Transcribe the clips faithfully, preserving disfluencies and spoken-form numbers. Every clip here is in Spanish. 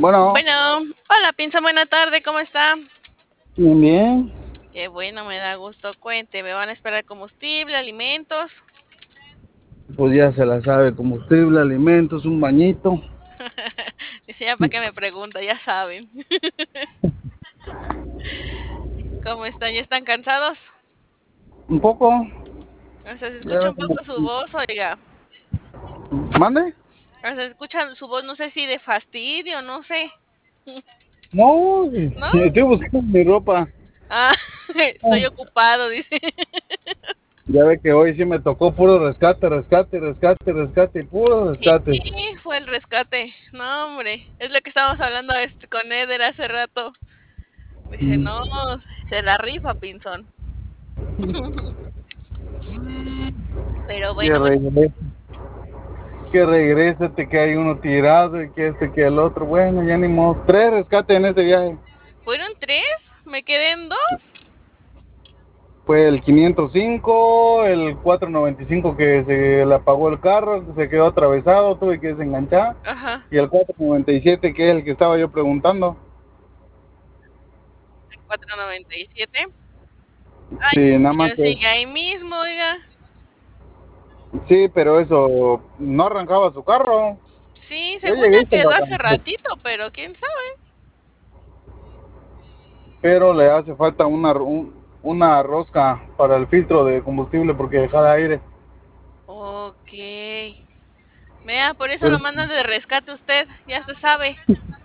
Bueno, Bueno, hola Pinza, buena tarde, ¿cómo está? bien, bien. Qué bueno, me da gusto. Cuente, ¿me van a esperar combustible, alimentos? Pues ya se la sabe, combustible, alimentos, un bañito. Dice ya para qué me pregunta, ya saben. ¿Cómo están? ¿Ya están cansados? Un poco. O sea, se Ya escucha ve un como- poco su voz, oiga. ¿Mande? O sea, se escucha su voz, no sé si de fastidio, no sé. No, ¿No? estoy buscando mi ropa. Ah, estoy ocupado, dice. Ya ve que hoy sí me tocó puro rescate, rescate, rescate, rescate, y puro Sí, rescate. fue el rescate. No, hombre, es lo que estábamos hablando este, con Eder hace rato. Dice, Mm. no, se la rifa, Pinzón. Pero Que bueno, regrese, que regrésate, que hay uno tirado y que este, que el otro. Bueno, ya ni modo. Tres rescates en ese viaje. ¿fueron tres? ¿Me quedé en dos? Fue el quinientos cinco, el cuatrocientos noventa y cinco que se le apagó el carro, que se quedó atravesado, tuve que desenganchar. Ajá, Y el cuatrocientos noventa y siete que es el que estaba yo preguntando. cuatrocientos noventa y siete. Ay, Sí, el nada más señor que... sigue ahí mismo, oiga. Sí, pero eso, no arrancaba su carro. Sí, Yo según llegué ya y se lo quedó hace arrancó, ratito, pero quién sabe. pero le hace falta una, un- una rosca para el filtro de combustible porque deja aire. Ok. Vea, por eso lo Pero, mandan de rescate usted, ya se sabe.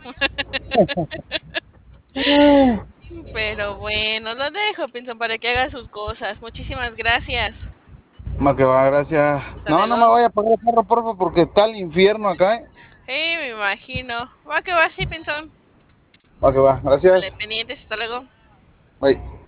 Pero bueno, lo dejo, Pinzón, para que haga sus cosas. Muchísimas gracias. más que va, gracias. Hasta No, no luego. me vaya a pagar el carro, porfa, porque está el infierno acá, ¿eh? Sí, me imagino. Va que va así, Pinzón. Va que va, Sale gracias. pendientes, hasta luego. Bye.